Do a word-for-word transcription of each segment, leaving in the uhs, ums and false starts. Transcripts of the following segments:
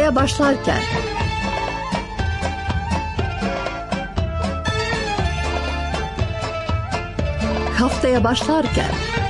Haftaya başlarken. Haftaya başlarken.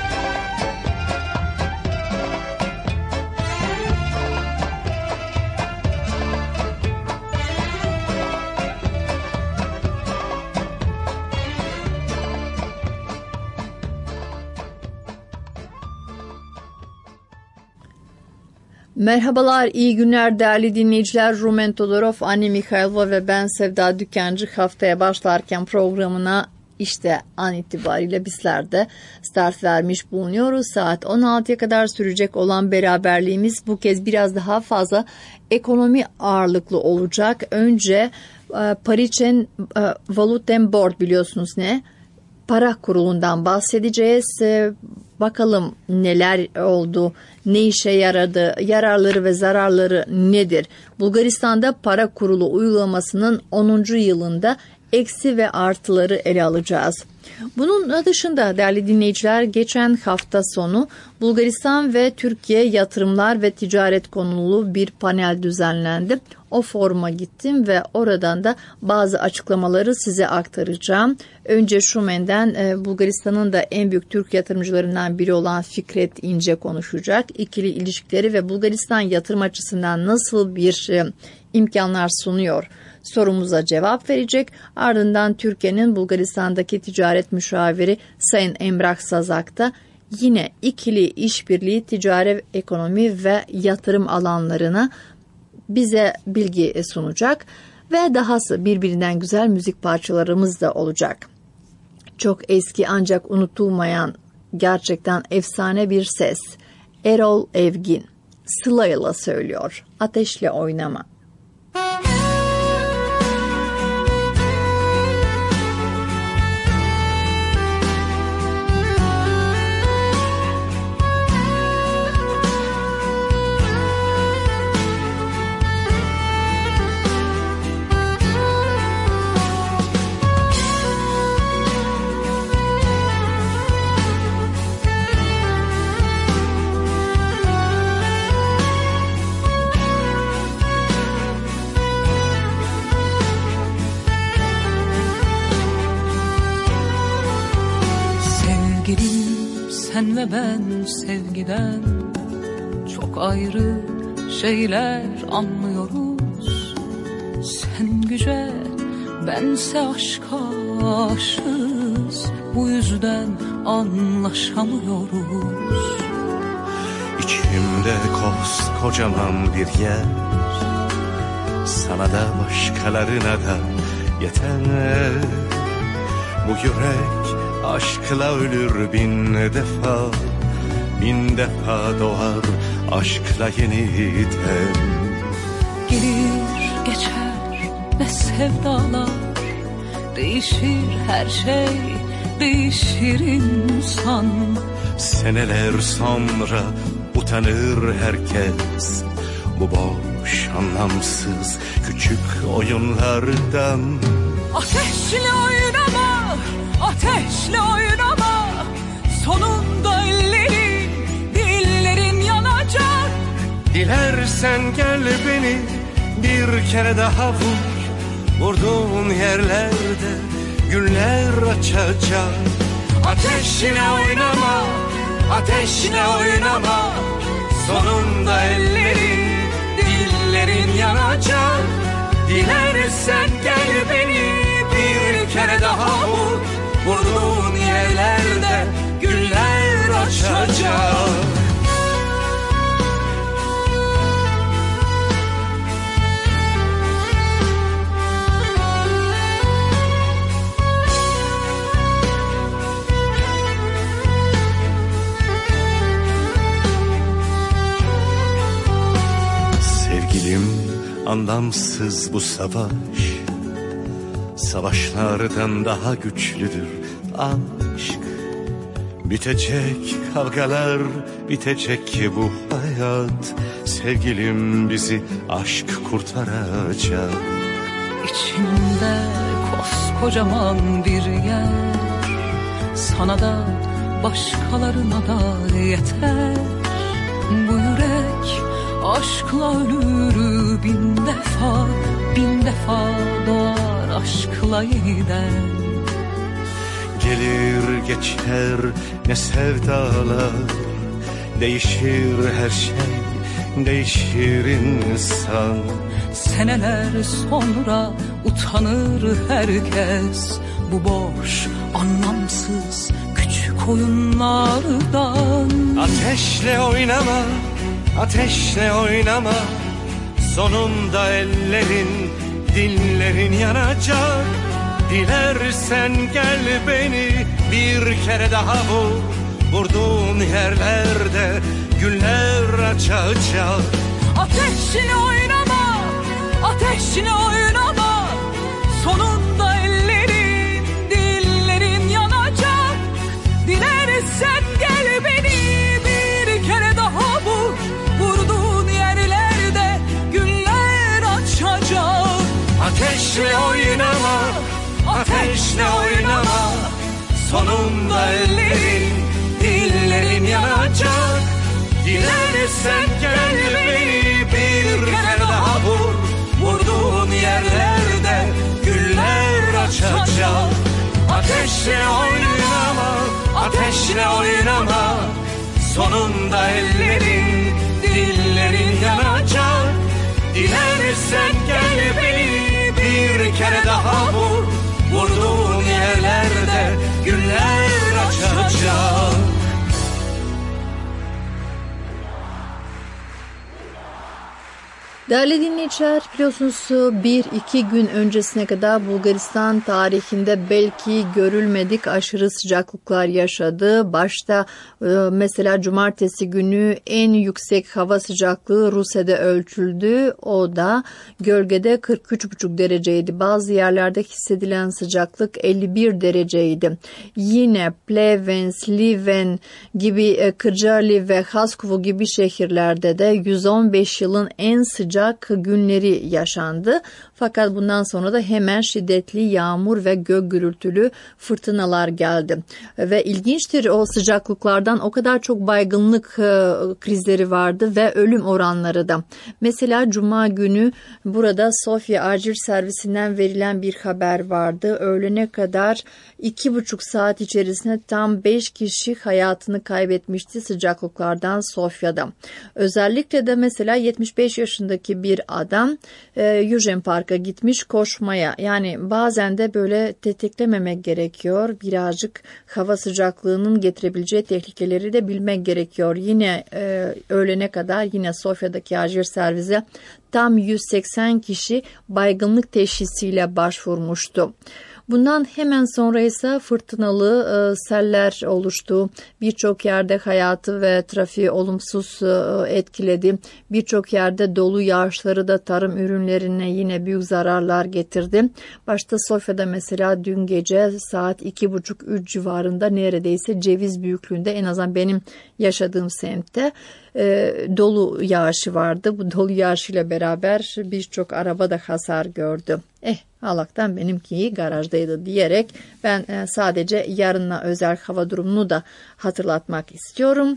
Merhabalar, iyi günler değerli dinleyiciler. Rumen Todorov, Anne Mikhailova ve ben Sevda Dükkâncı haftaya başlarken programına işte an itibariyle bizler de start vermiş bulunuyoruz. Saat on altıya kadar sürecek olan beraberliğimiz bu kez biraz daha fazla ekonomi ağırlıklı olacak. Önce e, Paricen e, Valuten Board, biliyorsunuz ne? Para kurulundan bahsedeceğiz. E, bakalım neler oldu, ne işe yaradı, yararları ve zararları nedir? Bulgaristan'da para kurulu uygulamasının onuncu yılında eksi ve artıları ele alacağız. Bunun dışında değerli dinleyiciler, geçen hafta sonu Bulgaristan ve Türkiye yatırımlar ve ticaret konulu bir panel düzenlendi. O foruma gittim ve oradan da bazı açıklamaları size aktaracağım. Önce Şumen'den e, Bulgaristan'ın da en büyük Türk yatırımcılarından biri olan Fikret İnce konuşacak. İkili ilişkileri ve Bulgaristan yatırım açısından nasıl bir e, imkanlar sunuyor sorumuza cevap verecek. Ardından Türkiye'nin Bulgaristan'daki ticaret müşaviri Sayın Emrah Sazak da yine ikili işbirliği, ticari, ekonomi ve yatırım alanlarına bize bilgi sunacak ve dahası birbirinden güzel müzik parçalarımız da olacak. Çok eski ancak unutulmayan gerçekten efsane bir ses. Erol Evgin Sıla'yla söylüyor. Ateşle Oynama. Sen ve ben sevgiden çok ayrı şeyler anlıyoruz. Sen güce, bense aşka aşığız. Bu yüzden anlaşamıyoruz. İçimde koskocaman bir yer, sana da başkalarına da yeter. Bu yürek aşkla ölür bin defa, bin defa doğar aşkla yeniden. Gelir geçer ne sevdalar, değişir her şey, değişir insan. Seneler sonra utanır herkes bu boş, anlamsız küçük oyunlardan. Ateşle oynama, ateşle oynama, sonunda ellerin, dillerin yanacak. Dilersen gel beni bir kere daha vur, vurduğun yerlerde güller açacak. Ateşle oynama, ateşle oynama, sonunda ellerin, dillerin yanacak. Dilersen gel beni bir kere daha vur, vurduğun yerlerde güller açacak. Sevgilim, anlamsız bu savaş, savaşlardan daha güçlüdür aşk. Bitecek kavgalar, bitecek ki bu hayat. Sevgilim, bizi aşk kurtaracak. İçimde koskocaman bir yer, sana da başkalarına da yeter. Bu yürek aşkla ölür bin defa, bin defa doğar aşkla yeniden. Gelir geçer ne sevdalar, değişir her şey, değişir insan. Seneler sonra utanır herkes bu boş, anlamsız küçük oyunlardan. Ateşle oynama, ateşle oynama, sonunda ellerin, dillerin yanacak. Dilersen gel beni bir kere daha vur, vurduğun yerlerde güller açacak. Ateşle oynama, ateşle oynama, sonunda ellerin, dillerin yanacak. Dilersen gel beni bir kere daha vur, vurduğun yerlerde güller açacak. Ateşle oynama, ateşle oynama, sonunda ellerin, dillerin yanacak. Dilersen gel beni bir kere daha vur, vurduğun yerlerde güller açacak. Ateşle oynama, ateşle oynama, sonunda ellerin, dillerin yanacak. Dilersen gel beni bir kere daha vur, vurduğun yerlerde güller açacak. Değerli dinleyiciler, biliyorsunuz bir iki gün öncesine kadar Bulgaristan tarihinde belki görülmedik aşırı sıcaklıklar yaşadı. Başta mesela cumartesi günü en yüksek hava sıcaklığı Rusya'da ölçüldü. O da gölgede kırk üç buçuk dereceydi. Bazı yerlerde hissedilen sıcaklık elli bir dereceydi. Yine Plevens, Liven gibi Kırcaali ve Haskovo gibi şehirlerde de yüz on beş yılın en sıcak günleri yaşandı. Fakat bundan sonra da hemen şiddetli yağmur ve gök gürültülü fırtınalar geldi. Ve ilginçtir, o sıcaklıklardan o kadar çok baygınlık krizleri vardı ve ölüm oranları da. Mesela Cuma günü burada Sofya acil servisinden verilen bir haber vardı. Öğlene kadar iki buçuk saat içerisinde tam beş kişi hayatını kaybetmişti sıcaklıklardan Sofya'da. Özellikle de mesela yetmiş beş yaşındaki bir adam e, Yujen Park'a gitmiş koşmaya. Yani bazen de böyle tetiklememek gerekiyor. Birazcık hava sıcaklığının getirebileceği tehlikeleri de bilmek gerekiyor. Yine e, öğlene kadar yine Sofya'daki acil servise tam yüz seksen kişi baygınlık teşhisiyle başvurmuştu. Bundan hemen sonra ise fırtınalı e, seller oluştu. Birçok yerde hayatı ve trafiği olumsuz e, etkiledi. Birçok yerde dolu yağışları da tarım ürünlerine yine büyük zararlar getirdi. Başta Sofya'da mesela dün gece saat iki buçuk üç civarında neredeyse ceviz büyüklüğünde, en azından benim yaşadığım semtte e, dolu yağışı vardı. Bu dolu yağışıyla beraber birçok araba da hasar gördü. Eh Allah'tan benimki garajdaydı diyerek ben e, sadece yarına özel hava durumunu da hatırlatmak istiyorum.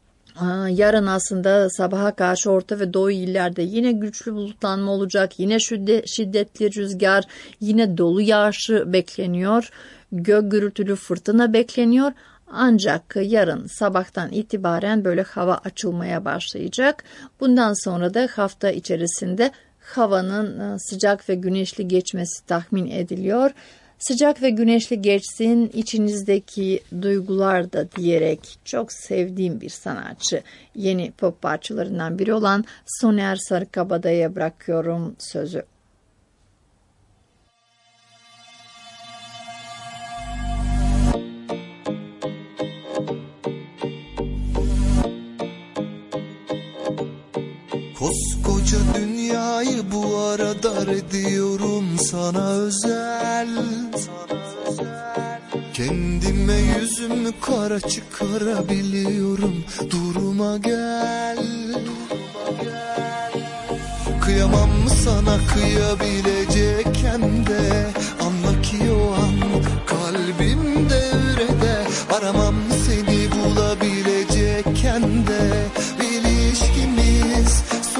Yarın aslında sabaha karşı Orta ve Doğu illerde yine güçlü bulutlanma olacak. Yine şiddetli rüzgar, yine dolu yağışı bekleniyor. Gök gürültülü fırtına bekleniyor. Ancak yarın sabahtan itibaren böyle hava açılmaya başlayacak. Bundan sonra da hafta içerisinde havanın sıcak ve güneşli geçmesi tahmin ediliyor. Sıcak ve güneşli geçsin, içinizdeki duygular da diyerek çok sevdiğim bir sanatçı, yeni pop parçalarından biri olan Soner Sarıkabadayı'ya bırakıyorum sözü. Koskoca dünyayı bu ara dar ediyorum sana özel. Kendime yüzümü kara çıkarabiliyorum. Duruma gel. Kıyamam mı sana kıyabilecekken de, anla ki o an kalbim devrede. Aramam seni bulabilecekken de, bir ilişkimiz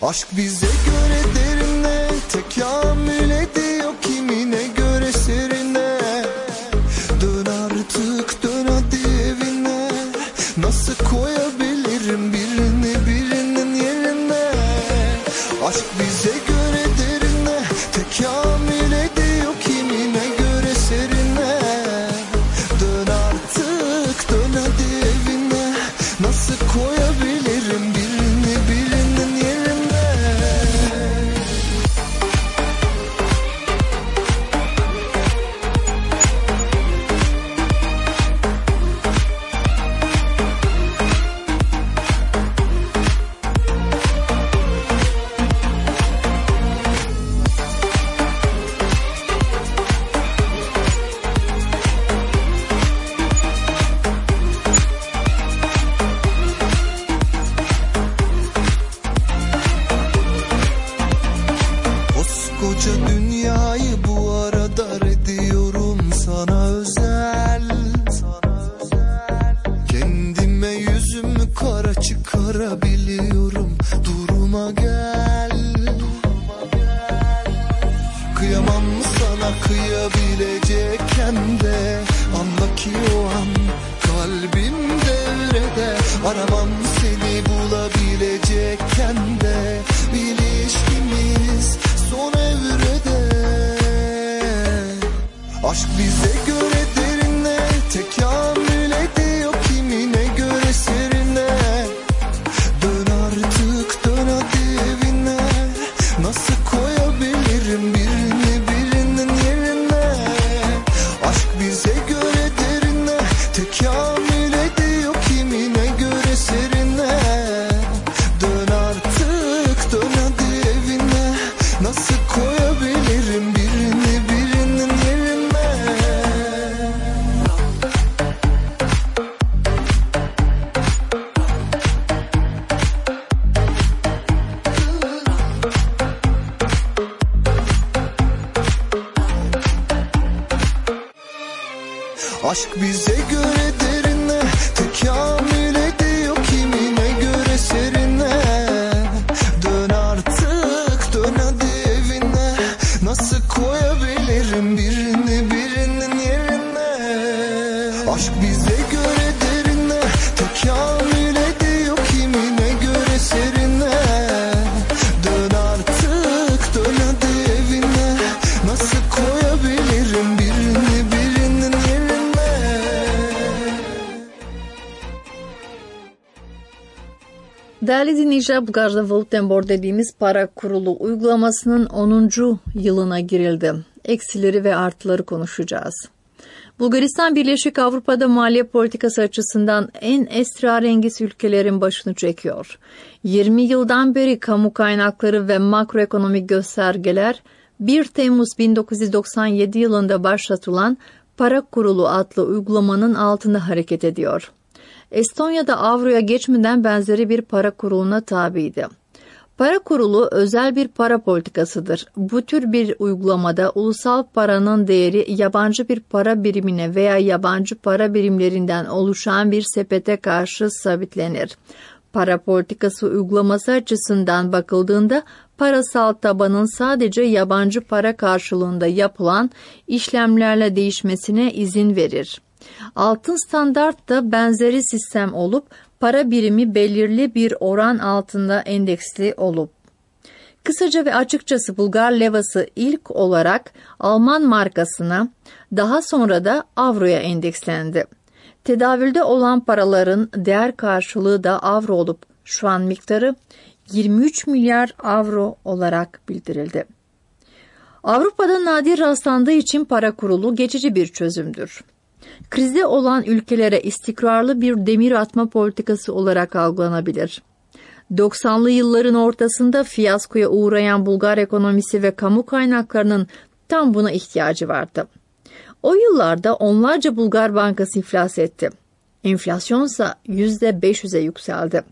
Aşk bize göre derine, tekamül ediyor kimine göre serine. Dön artık dön hadi evine, nasıl koyabilirim birini birinin yerine. Aşk bize göre derine, tekamül ediyor kimine göre serine. Dön artık dön hadi evine, nasıl koyabilirim birini birinin yerine. Koca dünyayı bu arada ediyorum sana özel. Kendime yüzümü kara çıkarabiliyorum, duruma gel. Kıyamam mı sana kıyabilecekken de, anla ki o an kalbim devrede. Aramam seni bulabilecekken de, bir ilişkimiz son evrede. Aşk bize göre derine, tekamül ediyor kimine göre serine. Dön artık dön hadi evine, nasıl koyabilirim birini birinin yerine. Aşk bize göre derine, tekamül ediyor kimine göre serine. Dön artık dön hadi evine, nasıl koyabilirim birini birinin yerine. Aşk bize göre derine, tekamül ediyor kimine göre serine. Dön artık dön hadi evine, nasıl koyabilirim birini birinin yerine. Aşk bize göre derine, tekamül ediyor kimine göre serine. Dön artık dön hadi evine, nasıl koyabilirim birini birinin yerine. Değerli dinleyiciler, Bulgar'da Valutembor dediğimiz para kurulu uygulamasının onuncu yılına girildi. Eksileri ve artıları konuşacağız. Bulgaristan Birleşik Avrupa'da maliye politikası açısından en esrarengiz ülkelerin başını çekiyor. yirmi yıldan beri kamu kaynakları ve makroekonomik göstergeler bir Temmuz bin dokuz yüz doksan yedi yılında başlatılan para kurulu adlı uygulamanın altında hareket ediyor. Estonya'da avroya geçmeden benzeri bir para kuruluna tabiydi. Para kurulu özel bir para politikasıdır. Bu tür bir uygulamada ulusal paranın değeri yabancı bir para birimine veya yabancı para birimlerinden oluşan bir sepete karşı sabitlenir. Para politikası uygulaması açısından bakıldığında parasal tabanın sadece yabancı para karşılığında yapılan işlemlerle değişmesine izin verir. Altın standart da benzeri sistem olup para birimi belirli bir oran altında endeksli olup. Kısaca ve açıkçası Bulgar levası ilk olarak Alman markasına, daha sonra da avroya endekslendi. Tedavülde olan paraların değer karşılığı da avro olup şu an miktarı yirmi üç milyar avro olarak bildirildi. Avrupa'da nadir rastlandığı için para kurulu geçici bir çözümdür. Krize olan ülkelere istikrarlı bir demir atma politikası olarak algılanabilir. doksanlı yılların ortasında fiyaskoya uğrayan Bulgar ekonomisi ve kamu kaynaklarının tam buna ihtiyacı vardı. O yıllarda onlarca Bulgar bankası iflas etti. Enflasyonsa yüzde beş yüze yükseldi.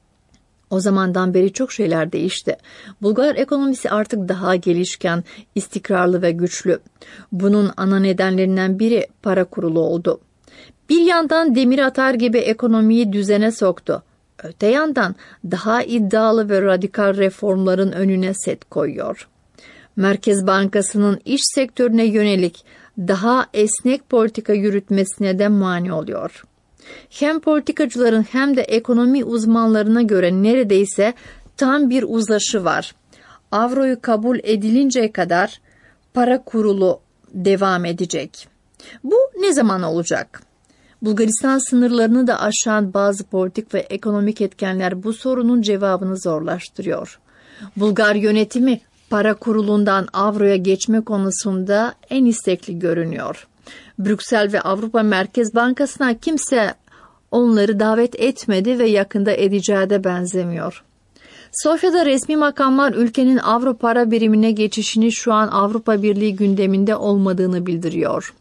O zamandan beri çok şeyler değişti. Bulgar ekonomisi artık daha gelişken, istikrarlı ve güçlü. Bunun ana nedenlerinden biri para kurulu oldu. Bir yandan demir atar gibi ekonomiyi düzene soktu. Öte yandan daha iddialı ve radikal reformların önüne set koyuyor. Merkez Bankası'nın iş sektörüne yönelik daha esnek politika yürütmesine de mani oluyor. Hem politikacıların hem de ekonomi uzmanlarına göre neredeyse tam bir uzlaşı var. Avroyu kabul edilinceye kadar para kurulu devam edecek. Bu ne zaman olacak? Bulgaristan sınırlarını da aşan bazı politik ve ekonomik etkenler bu sorunun cevabını zorlaştırıyor. Bulgar yönetimi para kurulundan avroya geçme konusunda en istekli görünüyor. Brüksel ve Avrupa Merkez Bankası'na kimse onları davet etmedi ve yakında edeceğe de benzemiyor. Sofya'da resmi makamlar ülkenin avro para birimine geçişini şu an Avrupa Birliği gündeminde olmadığını bildiriyor.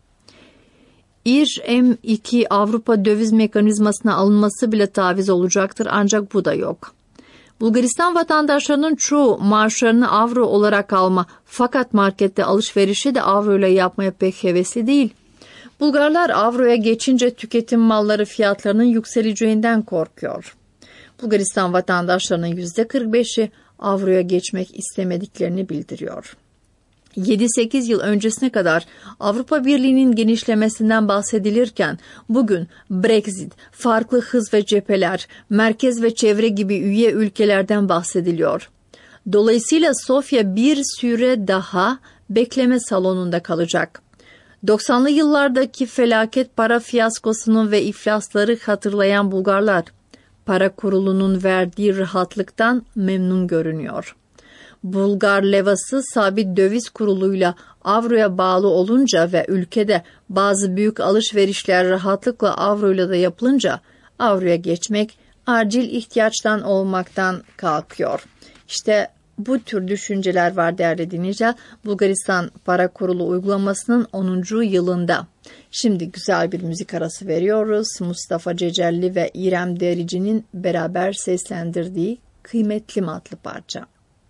İ R M iki Avrupa döviz mekanizmasına alınması bile taviz olacaktır ancak bu da yok. Bulgaristan vatandaşlarının çoğu maaşlarını avro olarak alma fakat markette alışverişi de avro ile yapmaya pek hevesli değil. Bulgarlar avroya geçince tüketim malları fiyatlarının yükseleceğinden korkuyor. Bulgaristan vatandaşlarının yüzde kırk beşi avroya geçmek istemediklerini bildiriyor. yedi sekiz yıl öncesine kadar Avrupa Birliği'nin genişlemesinden bahsedilirken bugün Brexit, farklı hız ve cepheler, merkez ve çevre gibi üye ülkelerden bahsediliyor. Dolayısıyla Sofya bir süre daha bekleme salonunda kalacak. doksanlı yıllardaki felaket para fiyaskosunun ve iflasları hatırlayan Bulgarlar, para kurulunun verdiği rahatlıktan memnun görünüyor. Bulgar levası sabit döviz kuruluyla avroya bağlı olunca ve ülkede bazı büyük alışverişler rahatlıkla avroyla da yapılınca avroya geçmek acil ihtiyaçtan olmaktan kalkıyor. İşte bu tür düşünceler var değerli dinleyiciler. Bulgaristan Para Kurulu uygulamasının onuncu yılında. Şimdi güzel bir müzik arası veriyoruz. Mustafa Cecelli ve İrem Derici'nin beraber seslendirdiği Kıymetlim adlı parça.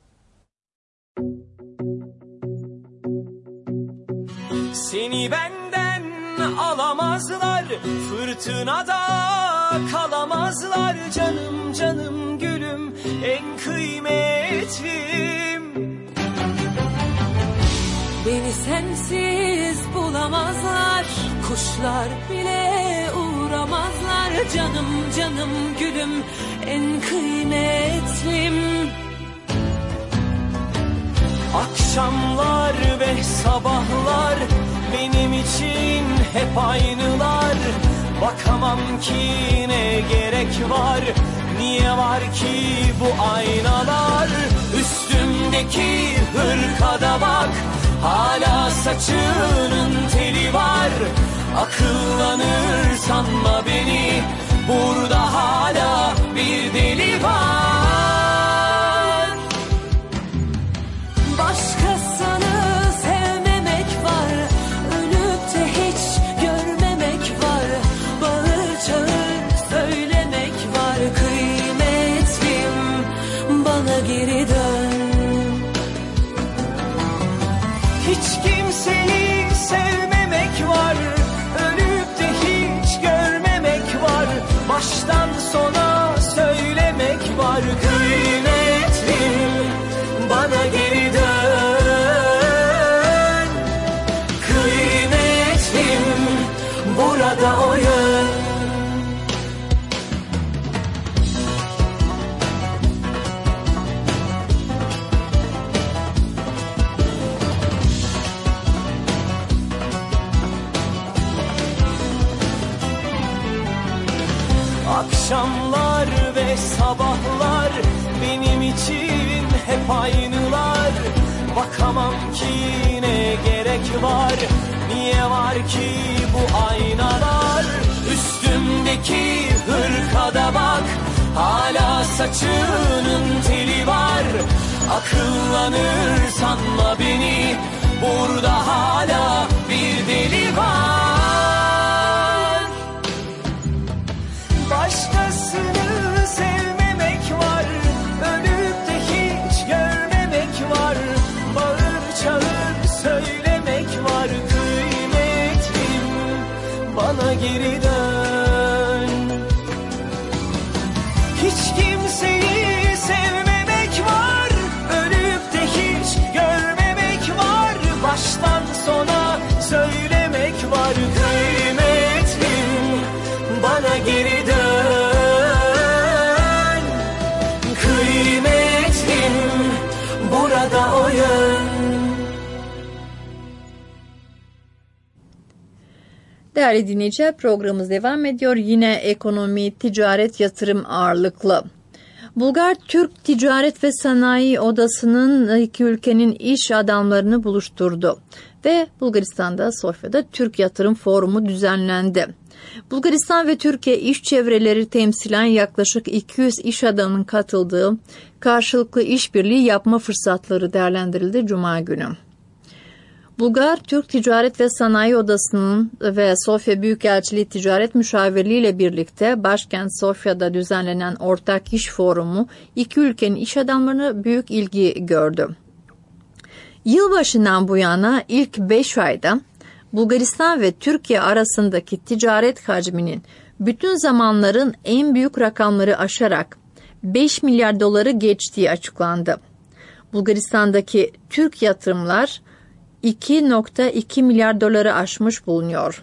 Seni benden alamazlar, fırtınada kalamazlar. Canım canım gülüm, en kıymetlim. Beni sensiz bulamazlar, kuşlar bile uğramazlar. Canım canım gülüm, en kıymetlim. Akşamlar ve sabahlar benim için hep aynılar. Bakamam ki ne gerek var, niye var ki bu aynalar? Üstümdeki hırkada bak, hala saçının teli var. Akıllanır sanma beni, burada hala bir deli var. Başkasını sevmemek var, ölüp de hiç görmemek var. Bağır çağır söylemek var. Kıymetlim, bana geri dön. Hiç kimseyi sevmemek var, ölüp de hiç görmemek var. Baştan sona söylemek var. Kıymetlim, bana geri dön. Kıymetlim, burada o yön. Akşamlar ve sabahlar benim için hep aynılar. Bakamam ki ne gerek var, niye var ki bu aynalar? Üstümdeki hırkada bak, hala saçının teli var. Akıllanır sanma beni, burada hala bir deli var. Başkasını sevmemek var, ölüp de hiç görmemek var. Bağır çağır söylemek var. Kıymetlim, bana geri dön. hiç kimseyi sevmemek var. Ölüp de hiç görmemek var. Baştan sona söylemek var. Kıymetlim, bana geri dön. Kıymetlim, burada o yön. Değerli dinleyiciler, programımız devam ediyor. Yine ekonomi, ticaret, yatırım ağırlıklı. Bulgar Türk Ticaret ve Sanayi Odası'nın iki ülkenin iş adamlarını buluşturdu ve Bulgaristan'da Sofya'da Türk Yatırım Forumu düzenlendi. Bulgaristan ve Türkiye iş çevreleri temsilen yaklaşık iki yüz iş adamının katıldığı karşılıklı işbirliği yapma fırsatları değerlendirildi Cuma günü. Bulgar Türk Ticaret ve Sanayi Odası'nın ve Sofya Büyükelçiliği Ticaret Müşavirliği ile birlikte başkent Sofya'da düzenlenen ortak iş forumu iki ülkenin iş adamlarına büyük ilgi gördü. Yılbaşından bu yana ilk beş ayda Bulgaristan ve Türkiye arasındaki ticaret hacminin bütün zamanların en büyük rakamları aşarak beş milyar doları geçtiği açıklandı. Bulgaristan'daki Türk yatırımlar iki virgül iki milyar doları aşmış bulunuyor.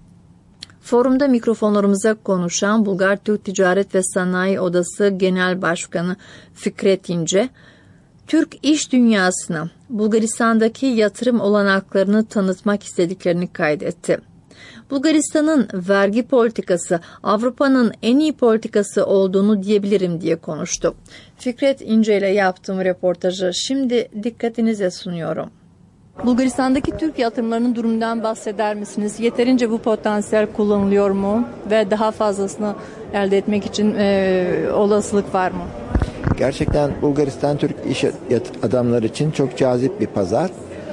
Forumda mikrofonlarımıza konuşan Bulgar Türk Ticaret ve Sanayi Odası Genel Başkanı Fikret İnce, Türk iş dünyasına Bulgaristan'daki yatırım olanaklarını tanıtmak istediklerini kaydetti. Bulgaristan'ın vergi politikası Avrupa'nın en iyi politikası olduğunu diyebilirim diye konuştu. Fikret İnce ile yaptığım röportajı şimdi dikkatinize sunuyorum. Bulgaristan'daki Türk yatırımlarının durumundan bahseder misiniz? Yeterince bu potansiyel kullanılıyor mu? Ve daha fazlasını elde etmek için e, olasılık var mı? Gerçekten Bulgaristan Türk iş adamları için çok cazip bir pazar.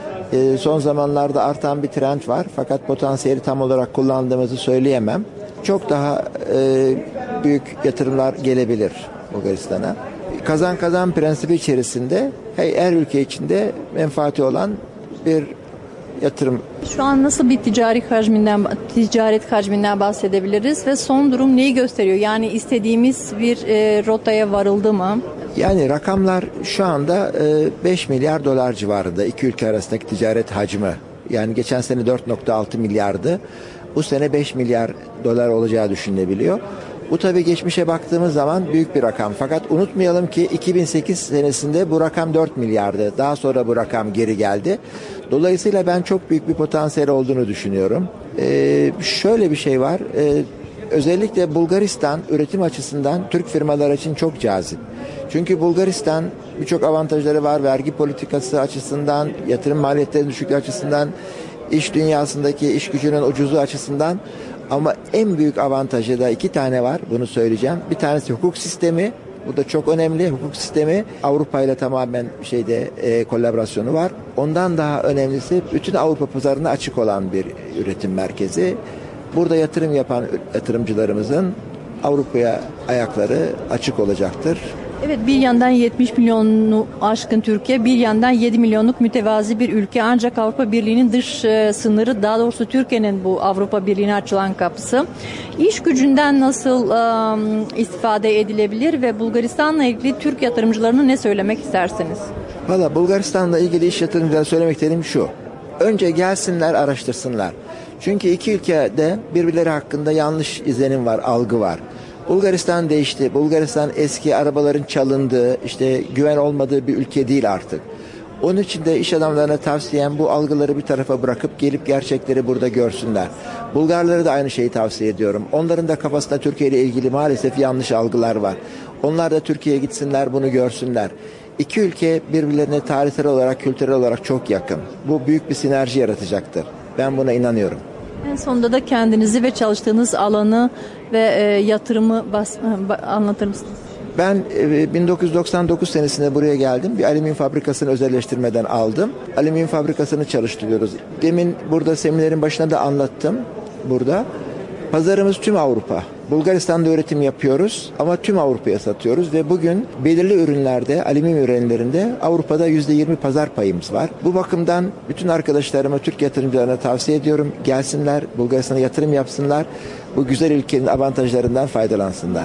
E, son zamanlarda artan bir trend var. Fakat potansiyeli tam olarak kullandığımızı söyleyemem. Çok daha e, büyük yatırımlar gelebilir Bulgaristan'a. Kazan kazan prensibi içerisinde her ülke içinde menfaati olan bir yatırım. Şu an nasıl bir ticari hacminden, ticaret hacminden bahsedebiliriz ve son durum neyi gösteriyor? Yani istediğimiz bir e, rotaya varıldı mı? Yani rakamlar şu anda e, beş milyar dolar civarında iki ülke arasındaki ticaret hacmi. Yani geçen sene dört virgül altı milyardı. Bu sene beş milyar dolar olacağı düşünülebiliyor. Bu tabii geçmişe baktığımız zaman büyük bir rakam. Fakat unutmayalım ki iki bin sekiz senesinde bu rakam dört milyardı. Daha sonra bu rakam geri geldi. Dolayısıyla ben çok büyük bir potansiyel olduğunu düşünüyorum. Ee, şöyle bir şey var. Ee, özellikle Bulgaristan üretim açısından Türk firmalar için çok cazip. Çünkü Bulgaristan birçok avantajları var. Vergi politikası açısından, yatırım maliyetlerinin düşüklüğü açısından, iş dünyasındaki iş gücünün ucuzluğu açısından. Ama en büyük avantajı da iki tane var. Bunu söyleyeceğim. Bir tanesi hukuk sistemi. Bu da çok önemli. Hukuk sistemi Avrupa ile tamamen şeyde e, kolaborasyonu var. Ondan daha önemlisi bütün Avrupa pazarına açık olan bir üretim merkezi. Burada yatırım yapan yatırımcılarımızın Avrupa'ya ayakları açık olacaktır. Evet, bir yandan yetmiş milyonu aşkın Türkiye, bir yandan yedi milyonluk mütevazi bir ülke. Ancak Avrupa Birliği'nin dış e, sınırı, daha doğrusu Türkiye'nin bu Avrupa Birliği'ne açılan kapısı. İş gücünden nasıl e, istifade edilebilir ve Bulgaristan'la ilgili Türk yatırımcılarına ne söylemek istersiniz? Valla Bulgaristan'la ilgili iş yatırımcılarına söylemek istediğim şu. Önce gelsinler, araştırsınlar. Çünkü iki ülkede birbirleri hakkında yanlış izlenim var, algı var. Bulgaristan değişti. Bulgaristan eski arabaların çalındığı, işte güven olmadığı bir ülke değil artık. Onun için de iş adamlarına tavsiyem bu algıları bir tarafa bırakıp gelip gerçekleri burada görsünler. Bulgarlara da aynı şeyi tavsiye ediyorum. Onların da kafasında Türkiye ile ilgili maalesef yanlış algılar var. Onlar da Türkiye'ye gitsinler, bunu görsünler. İki ülke birbirlerine tarihsel olarak, kültürel olarak çok yakın. Bu büyük bir sinerji yaratacaktır. Ben buna inanıyorum. En sonunda da kendinizi ve çalıştığınız alanı ve e, yatırımı bas, anlatır mısınız? Ben e, bin dokuz yüz doksan dokuz senesinde buraya geldim. Bir alüminyum fabrikasını özelleştirmeden aldım. Alüminyum fabrikasını çalıştırıyoruz. Demin burada seminerin başında da anlattım burada. Pazarımız tüm Avrupa. Bulgaristan'da üretim yapıyoruz ama tüm Avrupa'ya satıyoruz ve bugün belirli ürünlerde, alüminyum ürünlerinde Avrupa'da yüzde yirmi pazar payımız var. Bu bakımdan bütün arkadaşlarıma, Türk yatırımcılarına tavsiye ediyorum. Gelsinler, Bulgaristan'a yatırım yapsınlar. Bu güzel ülkenin avantajlarından faydalansınlar.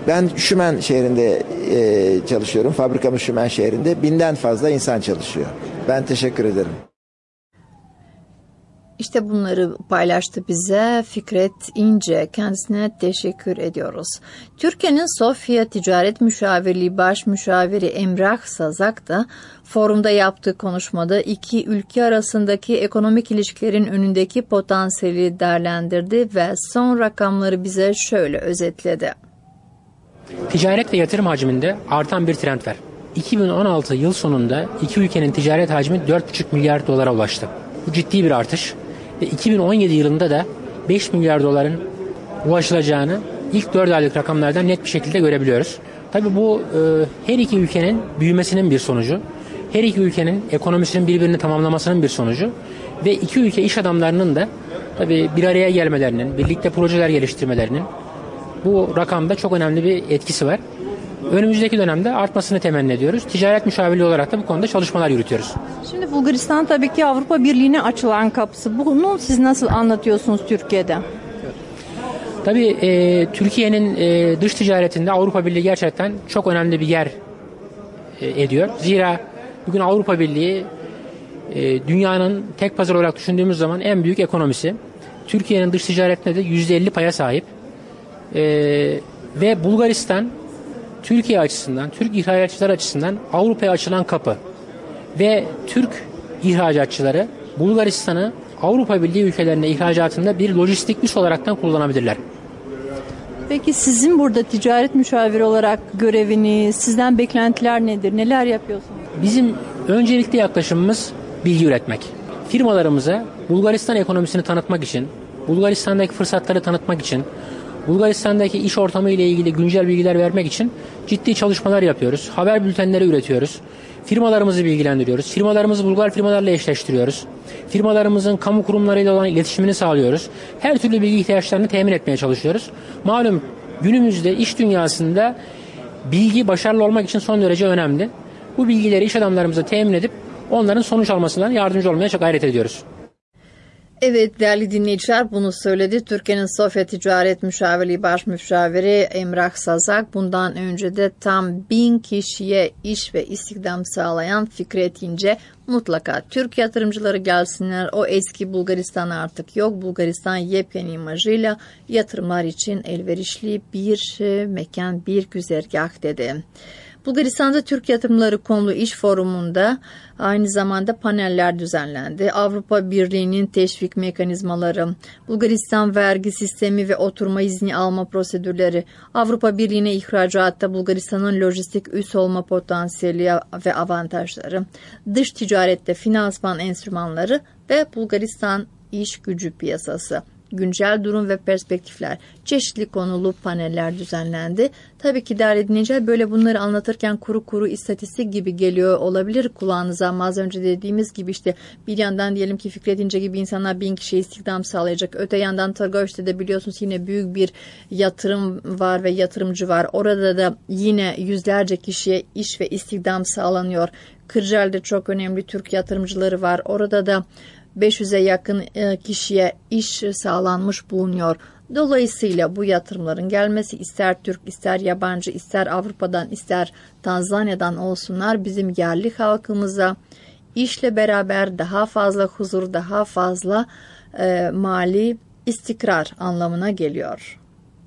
Ben Şümen şehrinde e, çalışıyorum. Fabrikamız Şümen şehrinde. Binden fazla insan çalışıyor. Ben teşekkür ederim. İşte bunları paylaştı bize Fikret İnce. Kendisine teşekkür ediyoruz. Türkiye'nin Sofya Ticaret Müşavirliği Baş Müşaviri Emrah Sazak da forumda yaptığı konuşmada iki ülke arasındaki ekonomik ilişkilerin önündeki potansiyeli değerlendirdi ve son rakamları bize şöyle özetledi. Ticaret ve yatırım hacminde artan bir trend var. iki bin on altı yıl sonunda iki ülkenin ticaret hacmi dört buçuk milyar dolara ulaştı. Bu ciddi bir artış ve iki bin on yedi yılında da beş milyar doların ulaşılacağını ilk dört aylık rakamlardan net bir şekilde görebiliyoruz. Tabii bu e, her iki ülkenin büyümesinin bir sonucu, her iki ülkenin ekonomisinin birbirini tamamlamasının bir sonucu ve iki ülke iş adamlarının da tabii bir araya gelmelerinin, birlikte projeler geliştirmelerinin bu rakamda çok önemli bir etkisi var. Önümüzdeki dönemde artmasını temenni ediyoruz. Ticaret müşavirliği olarak da bu konuda çalışmalar yürütüyoruz. Şimdi Bulgaristan tabii ki Avrupa Birliği'ne açılan kapısı. Bunu siz nasıl anlatıyorsunuz Türkiye'de? Tabii e, Türkiye'nin e, dış ticaretinde Avrupa Birliği gerçekten çok önemli bir yer e, ediyor. Zira bugün Avrupa Birliği e, dünyanın tek pazar olarak düşündüğümüz zaman en büyük ekonomisi. Türkiye'nin dış ticaretinde de yüzde elli paya sahip. E, ve Bulgaristan Türkiye açısından, Türk ihracatçılar açısından Avrupa'ya açılan kapı ve Türk ihracatçıları Bulgaristan'ı Avrupa Birliği ülkelerine ihracatında bir lojistik üs olaraktan kullanabilirler. Peki sizin burada ticaret müşaviri olarak göreviniz, sizden beklentiler nedir? Neler yapıyorsunuz? Bizim öncelikli yaklaşımımız bilgi üretmek. Firmalarımıza Bulgaristan ekonomisini tanıtmak için, Bulgaristan'daki fırsatları tanıtmak için, Bulgaristan'daki iş ortamı ile ilgili güncel bilgiler vermek için ciddi çalışmalar yapıyoruz. Haber bültenleri üretiyoruz. Firmalarımızı bilgilendiriyoruz. Firmalarımızı Bulgar firmalarla eşleştiriyoruz. Firmalarımızın kamu kurumlarıyla olan iletişimini sağlıyoruz. Her türlü bilgi ihtiyaçlarını temin etmeye çalışıyoruz. Malum günümüzde iş dünyasında bilgi başarılı olmak için son derece önemli. Bu bilgileri iş adamlarımıza temin edip onların sonuç almasından yardımcı olmaya çok gayret ediyoruz. Evet değerli dinleyiciler, bunu söyledi. Türkiye'nin Sofya Ticaret Müşavirliği Baş Müşaviri Emrah Sazak. Bundan önce de tam bin kişiye iş ve istihdam sağlayan Fikret İnce. Mutlaka Türk yatırımcıları gelsinler. O eski Bulgaristan artık yok. Bulgaristan yepyeni imajıyla yatırımlar için elverişli bir mekan, bir güzergah dedi. Bulgaristan'da Türk yatırımları konulu iş forumunda aynı zamanda paneller düzenlendi. Avrupa Birliği'nin teşvik mekanizmaları, Bulgaristan vergi sistemi ve oturma izni alma prosedürleri, Avrupa Birliği'ne ihracatta Bulgaristan'ın lojistik üs olma potansiyeli ve avantajları, dış ticarette finansman enstrümanları ve Bulgaristan iş gücü piyasası. Güncel durum ve perspektifler, çeşitli konulu paneller düzenlendi. Tabii ki değerli dinleyiciler, böyle bunları anlatırken kuru kuru istatistik gibi geliyor olabilir kulağınıza. Ama az önce dediğimiz gibi işte bir yandan diyelim ki Fikret İnce gibi insanlar bin kişiye istihdam sağlayacak. Öte yandan Tırgoviç'te de biliyorsunuz yine büyük bir yatırım var ve yatırımcı var. Orada da yine yüzlerce kişiye iş ve istihdam sağlanıyor. Kırcaali'de çok önemli Türk yatırımcıları var. Orada da beş yüze yakın kişiye iş sağlanmış bulunuyor. Dolayısıyla bu yatırımların gelmesi ister Türk, ister yabancı, ister Avrupa'dan, ister Tanzanya'dan olsunlar bizim yerli halkımıza işle beraber daha fazla huzur, daha fazla e, mali istikrar anlamına geliyor.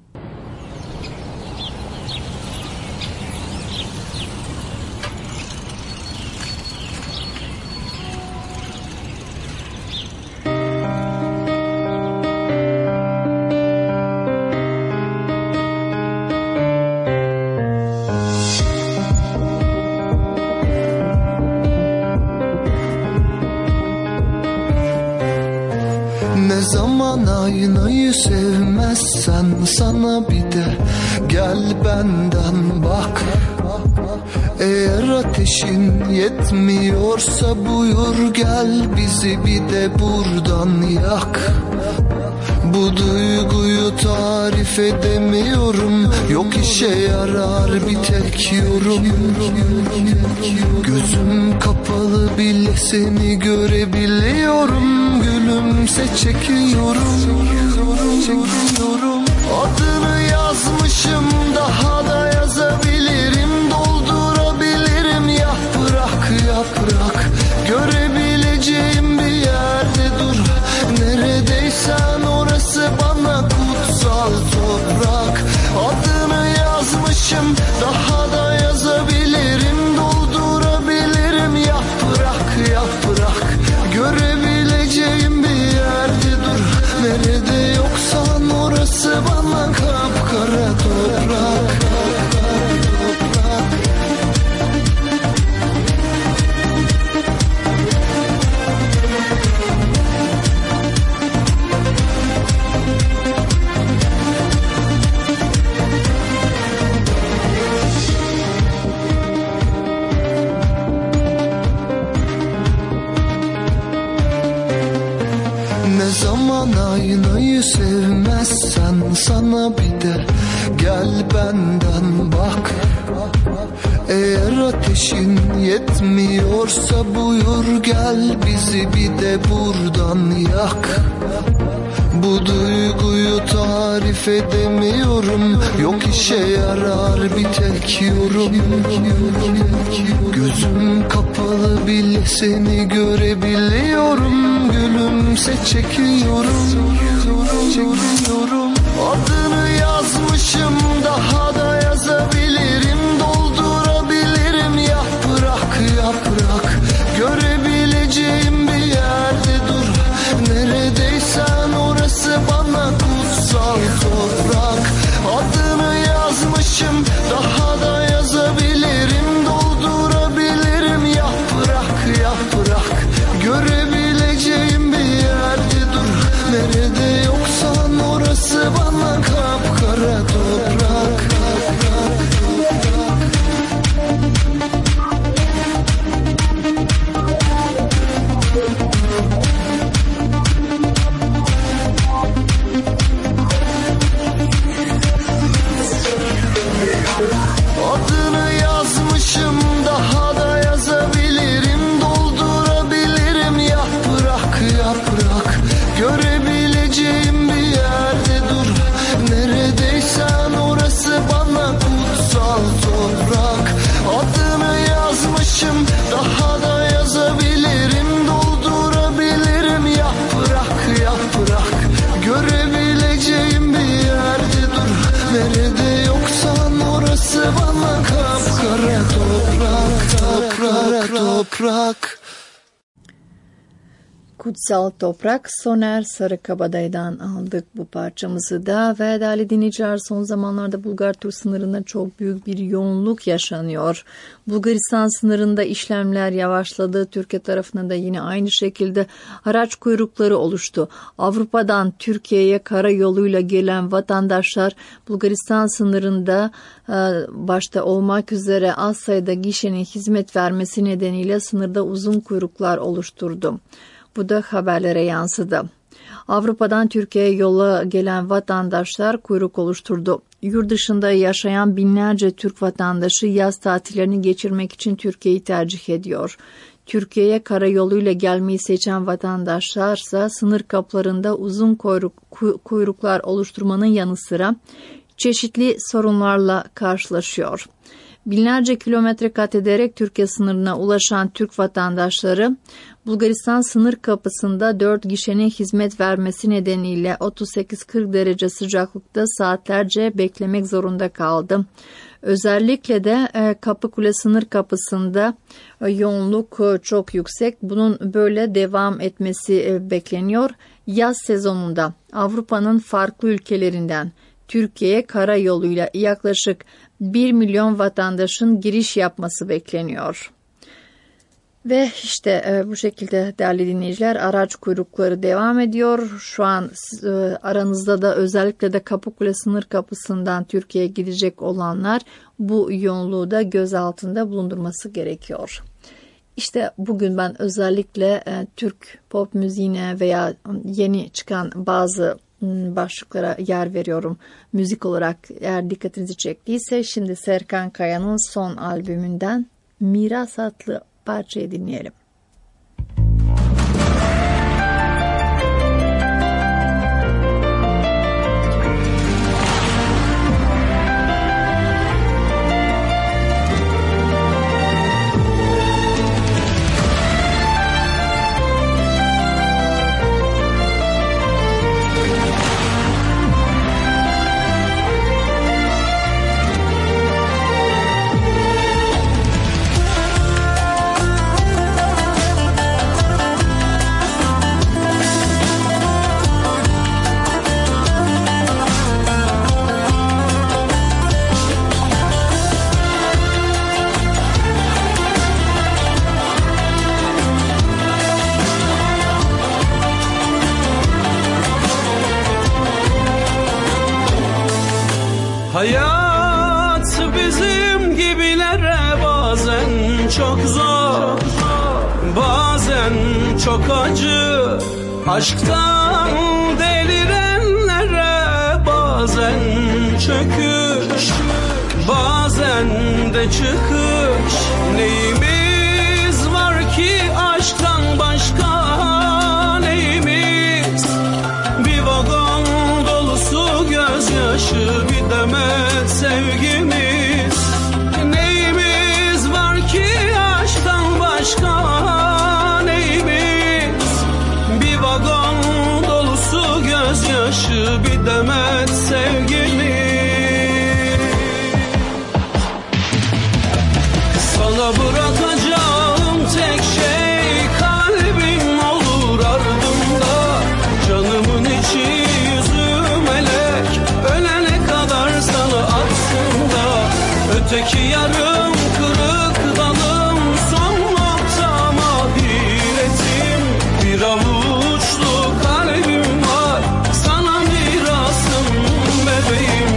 Ne zaman aynayı sevmezsen sana bir de gel benden bak. Eğer ateşin yetmiyorsa buyur gel bizi bir de buradan yak. Bu duyguyu tarif edemiyorum, yok işe yarar bir tek yorum. Gözüm kapalı bile seni görebiliyorum, gülümse çekiyorum, çekiyorum. Adını yazmışım daha da aynayı sevmezsen sana bir de gel benden bak. Eğer ateşin yetmiyorsa buyur gel bizi bir de buradan yak. Bu duyguyu tarif edemiyorum, yok işe yarar bir tek yorum. Gözüm kapalı bile seni görebiliyorum, gülümse çekiyorum, çekiyorum. Adını yazmışım, daha da yazabilirim, doldurabilirim yaprak yaprak. Görebileceğim bir yerde dur, neredeysen orası bana kutsal toprak. Adını yazmışım, daha da yazabilirim, doldurabilirim yaprak yaprak. Görebileceğim bir yerde dur, nerede yoksan orası bana kapkara toprak. Adını yazmışım, daha da yazabilirim, doldurabilirim yaprak yaprak. Görebileceğim bir yerde dur, neredeysen orası bana kutsal toprak. Adını yazmışım, daha da yazabilirim, doldurabilirim yaprak yaprak. Görebileceğim bir yerde dur, nerede yoksan orası bana kapkara toprak, toprak, toprak. Kutsal Toprak, Soner Sarıkabadayı'dan aldık bu parçamızı da. Ve değerli dinleyiciler, son zamanlarda Bulgar-Türk sınırında çok büyük bir yoğunluk yaşanıyor. Bulgaristan sınırında işlemler yavaşladı. Türkiye tarafında da yine aynı şekilde araç kuyrukları oluştu. Avrupa'dan Türkiye'ye karayoluyla gelen vatandaşlar Bulgaristan sınırında başta olmak üzere az sayıda gişenin hizmet vermesi nedeniyle sınırda uzun kuyruklar oluşturdu. Bu da haberlere yansıdı. Avrupa'dan Türkiye'ye yola gelen vatandaşlar kuyruk oluşturdu. Yurt dışında yaşayan binlerce Türk vatandaşı yaz tatillerini geçirmek için Türkiye'yi tercih ediyor. Türkiye'ye karayoluyla gelmeyi seçen vatandaşlarsa sınır kapılarında uzun kuyruk, kuyruklar oluşturmanın yanı sıra çeşitli sorunlarla karşılaşıyor. Binlerce kilometre kat ederek Türkiye sınırına ulaşan Türk vatandaşları Bulgaristan sınır kapısında dört gişenin hizmet vermesi nedeniyle otuz sekiz kırk derece sıcaklıkta saatlerce beklemek zorunda kaldı. Özellikle de Kapıkule sınır kapısında yoğunluk çok yüksek. Bunun böyle devam etmesi bekleniyor. Yaz sezonunda Avrupa'nın farklı ülkelerinden Türkiye'ye karayoluyla yaklaşık bir milyon vatandaşın giriş yapması bekleniyor. Ve işte e, bu şekilde değerli dinleyiciler, araç kuyrukları devam ediyor. Şu an e, aranızda da özellikle de Kapıkule sınır kapısından Türkiye'ye gidecek olanlar bu yoğunluğu da göz altında bulundurması gerekiyor. İşte bugün ben özellikle e, Türk pop müziğine veya yeni çıkan bazı başlıklara yer veriyorum müzik olarak, eğer dikkatinizi çektiyse. Şimdi Serkan Kaya'nın son albümünden Miras adlı parçayı dinleyelim. Hayat bizim gibilere bazen çok zor, bazen çok acı. Aşktan deliren çöküş, bazen de çıkış. Neyimiz var ki aşktan başka, neyimiz? Bir vagon dolusu gözyaşı, bir demet sevgimiz. Neyimiz var ki aşktan başka, neyimiz? Bir vagon dolusu gözyaşı, bir demet sevgimiz. Sana bırakacağım tek şey kalbim olur ardımda. Canımın içi yüzü melek, ölene kadar sana aklımda. Öteki yarım kırık dalım, son noktam ahiretim. Bir avuçlu kalbim var, sana mirasım bebeğim.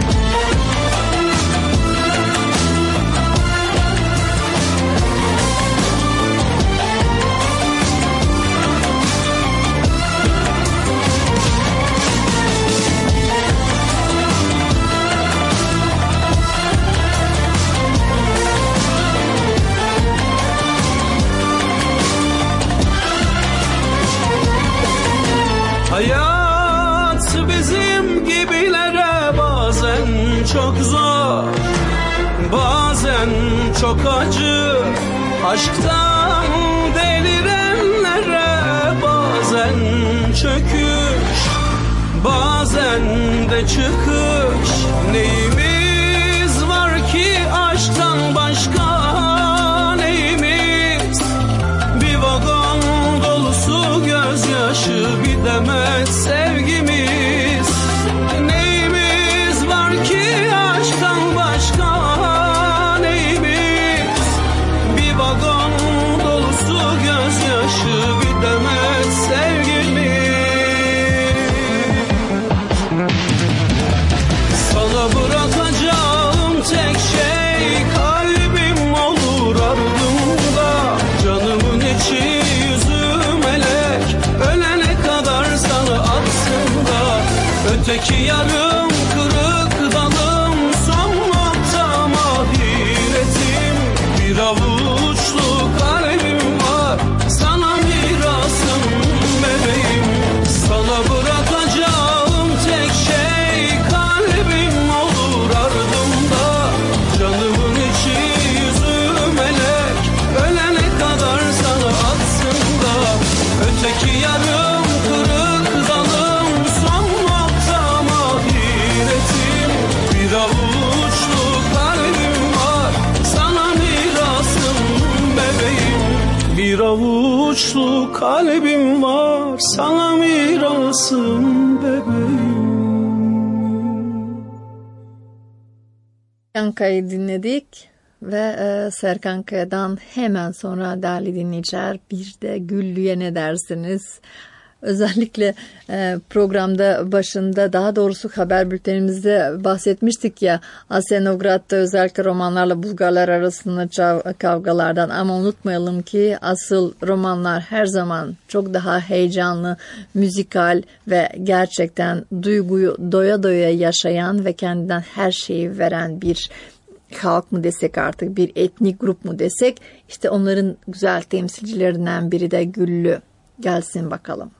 Hayat bizim gibilere bazen çok zor, bazen çok acı. Aşktan delirenlere bazen çöküş, bazen de çıkış. Neyimiz var ki aşktan başka, neyimiz? Bir vagon dolusu gözyaşı, bir demet sevgimiz. Neyimiz var ki aşktan başka, neyimiz? Bir vagon dolusu gözyaşı, bir demet sevgimiz. Sana bırakacağım tek şey kalbim olur ardımda. Canımın içi yüzü melek, ölene kadar sana aklımda. Öteki yarım kırık dalım, son noktam ahiretim. Bir avuçlu kalbim var, sana mirasım bebeğim. Sana bırakacağım tek şey kalbim olur ardımda. Canımın içi yüzü melek, ölene kadar sana aklımda. Öteki yarım kırık dalım, son noktam ahiretim. Bir avuçlu kalbim var, sana mirasım bebeğim. Bir avuçlu kalbim var, sana mirasım bebeğim. Yanka'yı dinledik ve e, Serkan Kaya'dan hemen sonra değerli dinleyiciler bir de Güllü'ye ne dersiniz? Özellikle e, programda başında, daha doğrusu haber bültenimizde bahsetmiştik ya, Asenograd'da özellikle romanlarla Bulgarlar arasında çav- kavgalardan, ama unutmayalım ki asıl romanlar her zaman çok daha heyecanlı, müzikal ve gerçekten duyguyu doya doya yaşayan ve kendinden her şeyi veren bir halk mı desek, artık bir etnik grup mu desek, işte onların güzel temsilcilerinden biri de Güllü. Gelsin bakalım.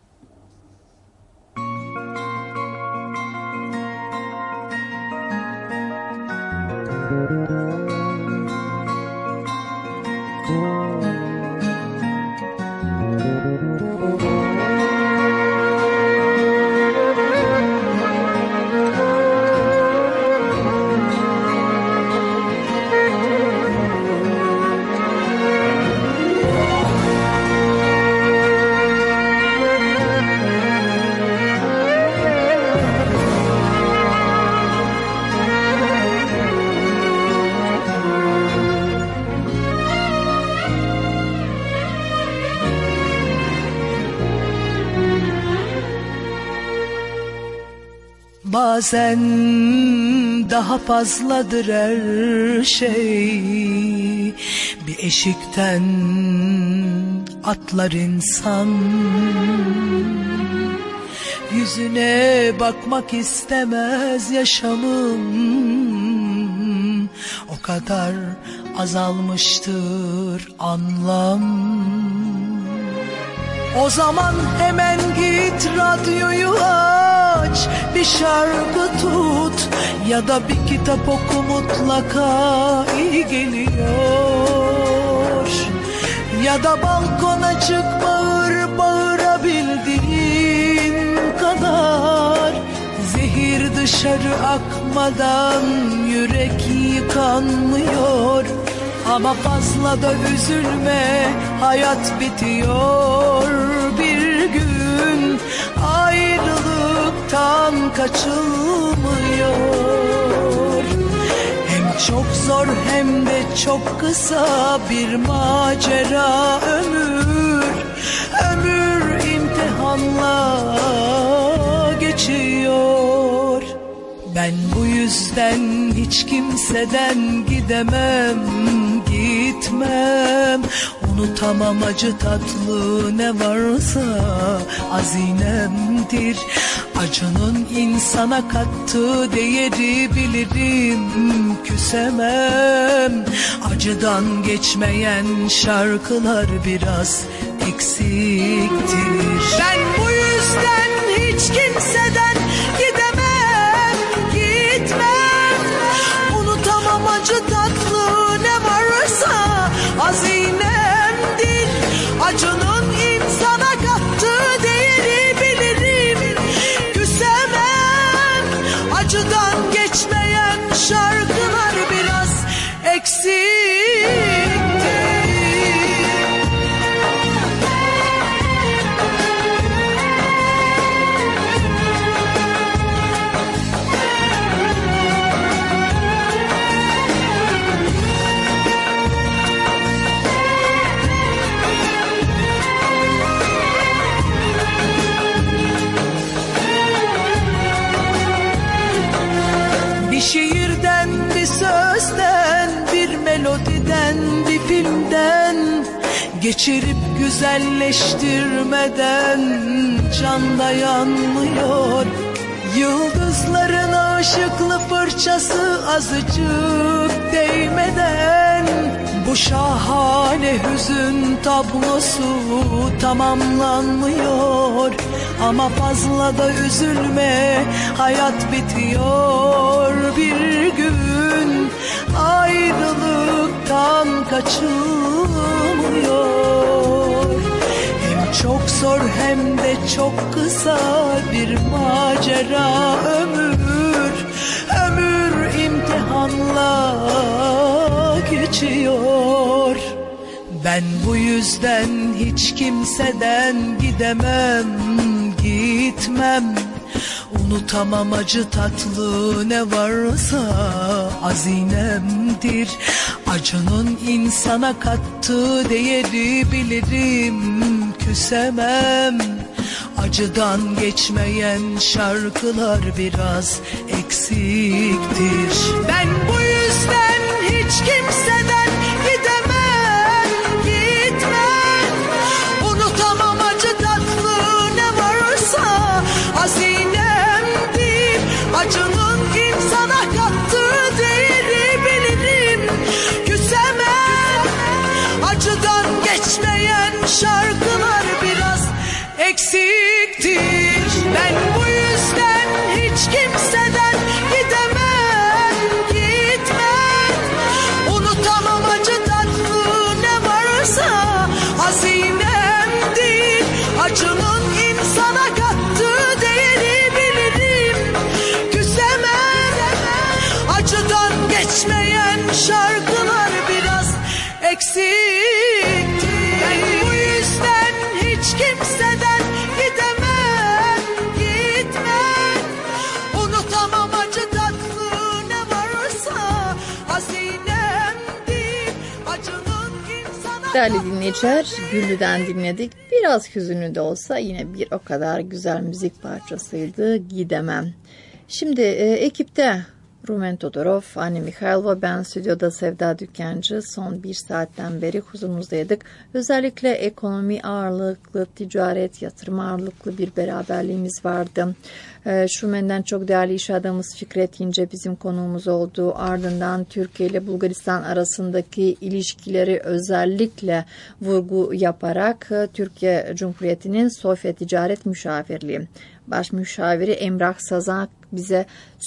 Bazen daha fazladır her şey. Bir eşikten atlar insan, yüzüne bakmak istemez yaşamım. O kadar azalmıştır anlam. O zaman hemen git radyoyu aç, bir şarkı tut ya da bir kitap oku, mutlaka iyi geliyor. Ya da balkona çık, bağır bağırabildiğin kadar. Zehir dışarı akmadan yürek yıkanmıyor. Ama fazla da üzülme, hayat bitiyor bir gün. Ayrılıktan kaçılmıyor. Hem çok zor hem de çok kısa bir macera ömür. Ömür imtihanla geçiyor. Ben bu yüzden hiç kimseden gidemem, gitmem. Unutamam acı tatlı ne varsa hazinemdir. Acının insana kattığı değeri bilirim, küsemem. Acıdan geçmeyen şarkılar biraz eksiktir. Ben bu yüzden hiç kimseden gidemem, gitmem. Unutamam acı tatlı ne varsa hazinemdir. Acının insana kattığı değeri bilirim, küsemem. Acıdan geçmeyen şarkılar biraz eksiktir. Bir şiirden, bir sözden, bir melodiden, bir filmden geçirip güzelleştirmeden can dayanmıyor. Yıldızların ışıklı fırçası azıcık değmeden bu şahane hüzün tablosu tamamlanmıyor. Ama fazla da üzülme, hayat bitiyor bir gün. Ayrılıktan kaçılmıyor. Hem çok zor hem de çok kısa bir macera ömür. Ömür imtihanla geçiyor. Ben bu yüzden hiç kimseden gidemem, gitmem. Unutamam acı tatlı ne varsa hazinemdir. Acının insana kattığı değeri bilirim, küsemem. Acıdan geçmeyen şarkılar biraz eksiktir. Ben bu yüzden hiç kimseden gidemem, gitmem. Unutamam acı tatlı ne varsa hazinemdir. Acının insana kattığı değeri bilirim, küsemem. Acıdan geçmeyen şarkılar biraz eksiktir. Ben bu yüzden hiç kimseden gidemem, gitmem. Unutamam acı tatlı ne varsa hazinemdir. Acının insana kattığı değeri bilirim, küsemem. Acıdan geçmeyen şarkılar biraz eksiktir. Ben bu yüzden hiç kimseden gidemem, gitmem. Unutamam acı tatlı ne varsa hazinemdir. Acının insana... Değerli dinleyiciler, Güllü'den dinledik. Biraz hüzünlü de olsa yine bir o kadar güzel müzik parçasıydı. Gidemem. Şimdi e, ekipte Rumen Todorov, Anne Mikhailova, ben stüdyoda Sevda Dükencı. Son bir saatten beri huzurunuzdaydık. Özellikle ekonomi ağırlıklı, ticaret, yatırım ağırlıklı bir beraberliğimiz vardı. Ee, Şumen'den çok değerli iş adamımız Fikret İnce bizim konuğumuz oldu. Ardından Türkiye ile Bulgaristan arasındaki ilişkileri özellikle vurgu yaparak Türkiye Cumhuriyeti'nin Sofya Ticaret Müşavirliği Baş Müşaviri Emrah Sazak bize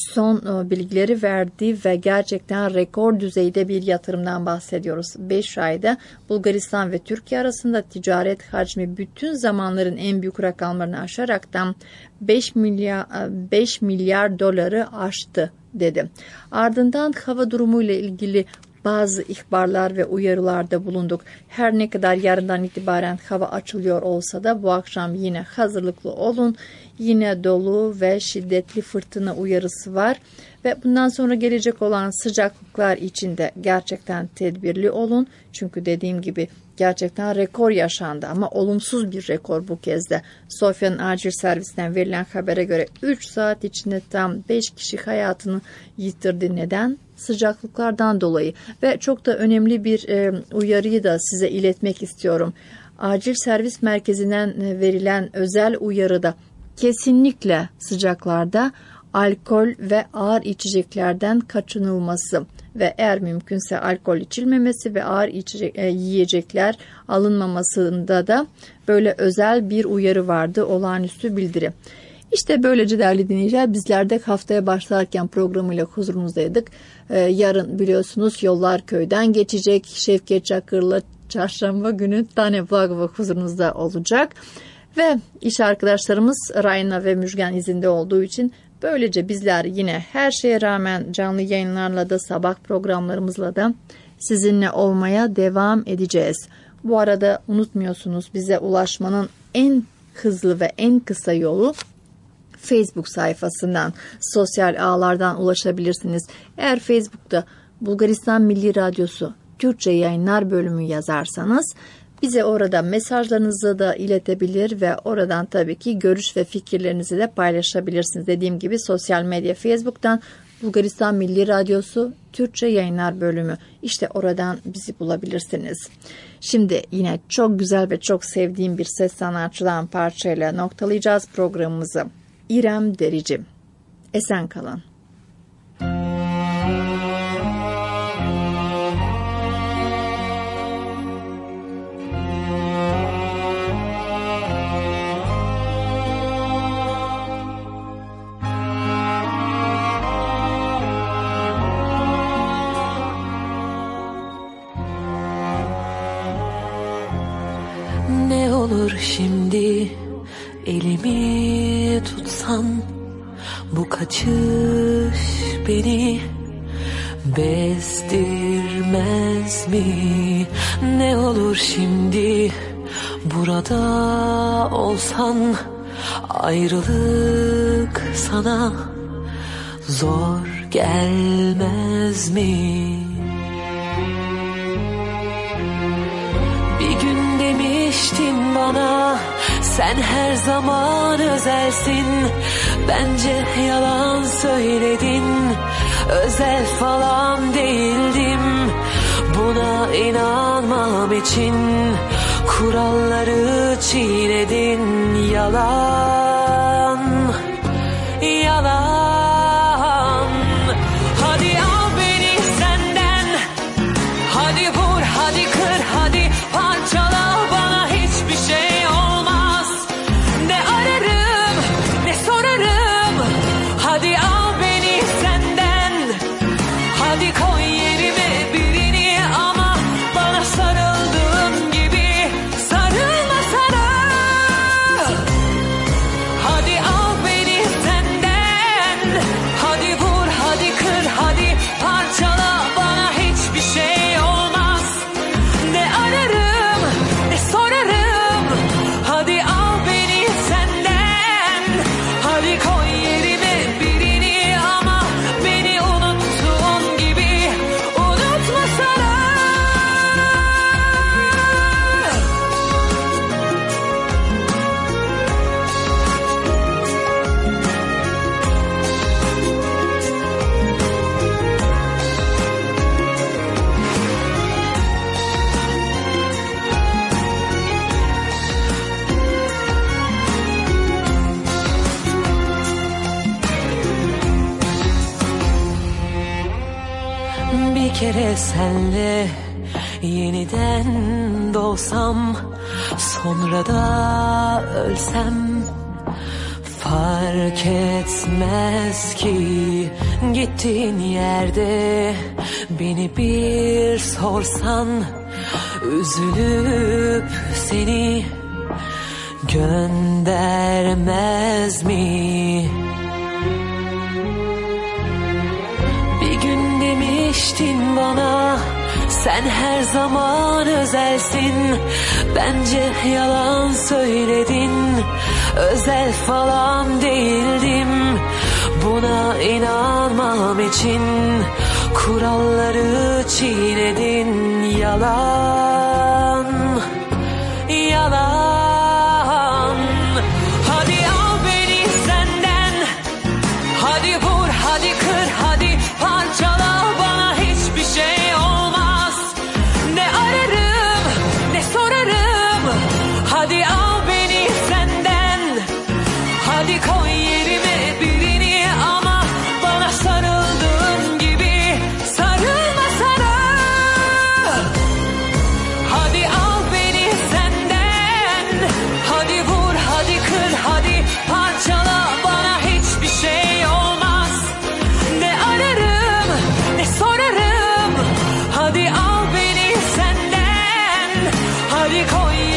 son bilgileri verdi ve gerçekten rekor düzeyde bir yatırımdan bahsediyoruz. beş ayda Bulgaristan ve Türkiye arasında ticaret hacmi bütün zamanların en büyük rakamlarını aşaraktan beş milyar beş milyar doları aştı dedi. Ardından hava durumu ile ilgili bazı ihbarlar ve uyarılarda bulunduk. Her ne kadar yarından itibaren hava açılıyor olsa da bu akşam yine hazırlıklı olun. Yine dolu ve şiddetli fırtına uyarısı var. Ve bundan sonra gelecek olan sıcaklıklar için de gerçekten tedbirli olun. Çünkü dediğim gibi gerçekten rekor yaşandı ama olumsuz bir rekor bu kez de. Sofya'nın acil servisinden verilen habere göre üç saat içinde tam beş kişi hayatını yitirdi. Neden? Sıcaklıklardan dolayı. Ve çok da önemli bir e, uyarıyı da size iletmek istiyorum. Acil servis merkezinden verilen özel uyarıda kesinlikle sıcaklarda alkol ve ağır içeceklerden kaçınılması ve eğer mümkünse alkol içilmemesi ve ağır içecek, e, yiyecekler alınmamasında da böyle özel bir uyarı vardı, olağanüstü bildiri. İşte böylece değerli dinleyiciler bizler de haftaya başlarken programıyla huzurunuzdaydık. Ee, yarın biliyorsunuz Yollar Köy'den geçecek. Şevket Çakır'la çarşamba günü Tane Vagva huzurunuzda olacak. Ve iş arkadaşlarımız Rayna ve Müjgan izinde olduğu için böylece bizler yine her şeye rağmen canlı yayınlarla da sabah programlarımızla da sizinle olmaya devam edeceğiz. Bu arada unutmuyorsunuz bize ulaşmanın en hızlı ve en kısa yolu Facebook sayfasından, sosyal ağlardan ulaşabilirsiniz. Eğer Facebook'ta Bulgaristan Milli Radyosu Türkçe Yayınlar bölümü yazarsanız bize orada mesajlarınızı da iletebilir ve oradan tabii ki görüş ve fikirlerinizi de paylaşabilirsiniz. Dediğim gibi sosyal medya Facebook'tan Bulgaristan Milli Radyosu Türkçe Yayınlar bölümü. İşte oradan bizi bulabilirsiniz. Şimdi yine çok güzel ve çok sevdiğim bir ses sanatçıdan parçayla noktalayacağız programımızı. İrem Derici. Esen kalın. Ne olur şimdi elimi tutsan, bu kaçış beni bezdirmez mi? Ne olur şimdi burada olsan, ayrılık sana zor gelmez mi? Bir gün demiştin bana, sen her zaman özelsin. Bence yalan söyledin, özel falan değildim. Buna inanmam için kuralları çiğnedin. Yalan, yalan. Hadi al beni senden, hadi vur, hadi kır, hadi parçala, bana hiçbir şey olmaz. Ne ararım, ne sorarım. Hadi al beni senden, hadi koy yerime birini, ama bana sarıldığın gibi sarılma sana. bir kere senle yeniden doğsam, sonra da ölsem fark etmez ki. Gittiğin yerde beni bir sorsan, üzülüp seni göndermez mi? Bir gün demiştin bana, sen her zaman özelsin. Bence yalan söyledin, özel falan değildim. Buna inanmam için kuralları çiğnedin. Yalan, yalan. Hadi al beni senden, hadi vur, hadi kır, hadi parçala, bana hiçbir şey olmaz. Ne ararım, ne sorarım. Hadi al beni senden, hadi koy yerime birini, ama bana sarıldığın gibi sarılma sana. Hadi al beni senden, hadi vur, hadi kır, hadi parçala, bana hiçbir şey olmaz. Ne ararım, ne sorarım. Hadi al beni senden, hadi koy